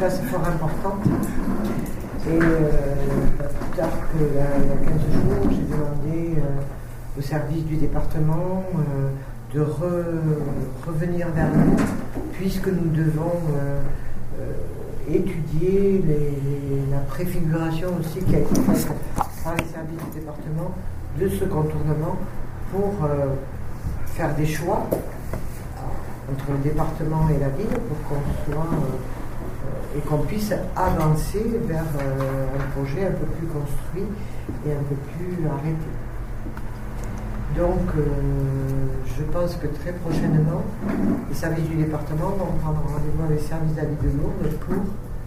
place fort importante. Et plus tard qu'il y a 15 jours, j'ai demandé au service du département de revenir vers nous, puisque nous devons étudier la préfiguration aussi qui a été faite par les services du département de ce contournement pour faire des choix entre le département et la ville pour qu'on soit et qu'on puisse avancer vers un projet un peu plus construit et un peu plus arrêté. Donc, je pense que très prochainement, les services du département vont prendre rendez-vous avec les services de la ville de Lourdes pour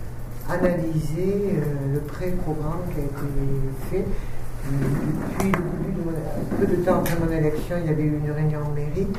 analyser le pré-programme qui a été fait. Depuis le début peu de temps après mon élection, il y avait eu une réunion en mairie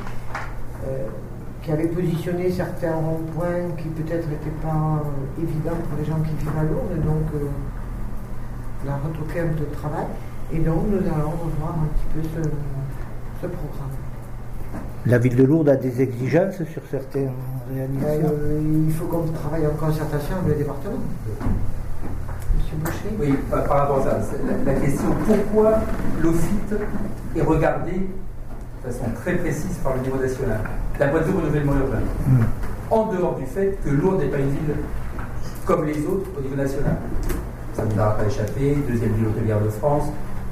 qui avait positionné certains ronds-points qui peut-être n'étaient pas évidents pour les gens qui vivent à Lourdes. Donc, on a retoqué un peu de travail. Et donc, nous allons revoir un petit peu ce programme. La ville de Lourdes a des exigences sur certaines réalisations. Il faut qu'on travaille en concertation avec le département. Monsieur Boucher. Oui, par rapport à ça, la question pourquoi l'OFIT est regardé de façon très précise par le niveau national, d'un point de vue renouvellement urbain, en dehors du fait que Lourdes n'est pas une ville comme les autres au niveau national. Ça ne nous aura pas échappé, deuxième ville hôtelière de France,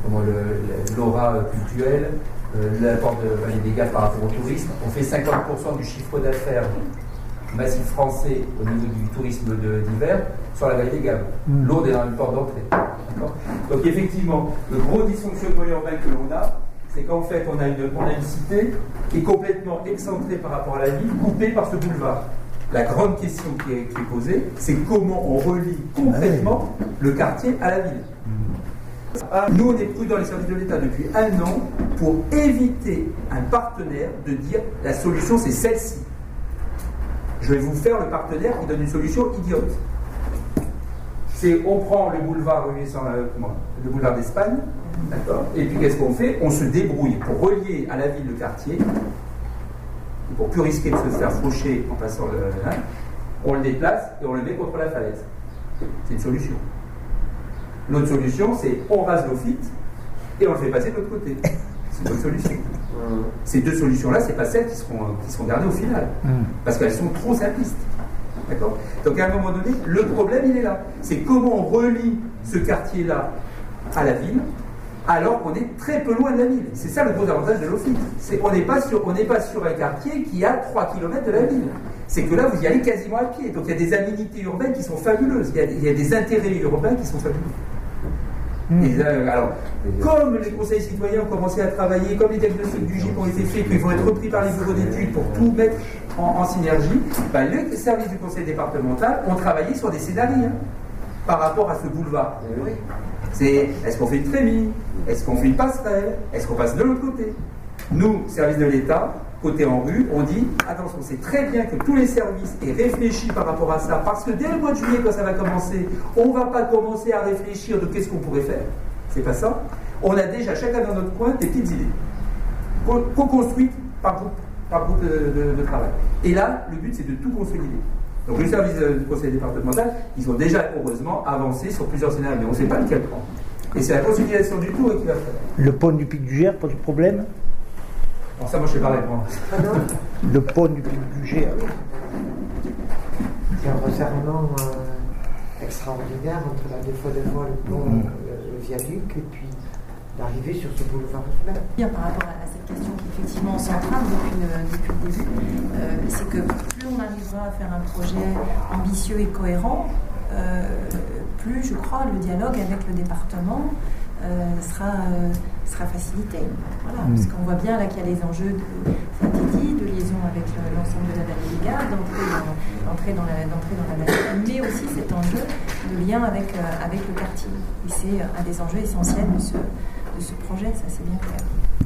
l'aura culturelle, l'apport de Vallée des Gaves par rapport au tourisme. On fait 50% du chiffre d'affaires massif français au niveau du tourisme d'hiver sur la Vallée des Gaves. Lourdes est dans une porte d'entrée. Donc effectivement, le gros dysfonctionnement urbain que l'on a, c'est qu'en fait on a une cité qui est complètement excentrée par rapport à la ville, coupée par ce boulevard. La grande question qui est posée, c'est comment on relie concrètement le quartier à la ville. Nous, on est pris dans les services de l'État depuis 1 an pour éviter un partenaire de dire la solution c'est celle-ci. Je vais vous faire le partenaire qui donne une solution idiote. C'est on prend le boulevard d'Espagne, d'accord, et puis qu'est-ce qu'on fait? On se débrouille pour relier à la ville le quartier, et pour plus risquer de se faire faucher en passant on le déplace et on le met contre la falaise. C'est une solution. L'autre solution, c'est on rase l'OFIT et on le fait passer de l'autre côté. C'est une autre solution. Ces deux solutions-là, c'est pas celles qui seront gardées au final, parce qu'elles sont trop simplistes. D'accord? Donc à un moment donné, le problème il est là. C'est comment on relie ce quartier-là à la ville, alors qu'on est très peu loin de la ville. C'est ça le gros avantage de l'OFIT. On n'est pas sur un quartier qui a 3 km de la ville. C'est que là, vous y allez quasiment à pied. Donc il y a des aménités urbaines qui sont fabuleuses. Il y a des intérêts urbains qui sont fabuleux. Et alors, comme les conseils citoyens ont commencé à travailler, comme les diagnostics du GIP ont été faits, qu'ils vont être repris par les bureaux d'études pour tout mettre en synergie, les services du conseil départemental ont travaillé sur des scénarios par rapport à ce boulevard. C'est est-ce qu'on fait une trémie? Est-ce qu'on fait une passerelle? Est-ce qu'on passe de l'autre côté? Nous, services de l'État, côté en rue, on dit attention, c'est très bien que tous les services aient réfléchi par rapport à ça, parce que dès le mois de juillet, quand ça va commencer, on ne va pas commencer à réfléchir de qu'est-ce qu'on pourrait faire. C'est pas ça. On a déjà chacun dans notre coin des petites idées, co-construites par groupe de travail. Et là, le but, c'est de tout consolider. Donc le service du conseil départemental, ils ont déjà, heureusement, avancé sur plusieurs scénarios, mais on ne sait pas lequel prendre. Et c'est la consolidation du tout qui va faire. Le pont du Pic du Gers pose problème? Alors ça, moi, je ne sais pas répondre. Le pont du Pic du Gers. C'est un resserrement extraordinaire entre deux fois le pont, le viaduc, et puis l'arrivée sur ce boulevard. Par rapport à cette question qui est effectivement centrale depuis le début, c'est que plus on arrivera à faire un projet ambitieux et cohérent, plus, je crois, le dialogue avec le département sera facilité. Voilà, parce qu'on voit bien là qu'il y a les enjeux de liaison avec l'ensemble de la Vallée des Gaves, d'entrer dans la vallée, mais aussi cet enjeu de lien avec le quartier. Et c'est un des enjeux essentiels de ce projet, ça c'est bien clair.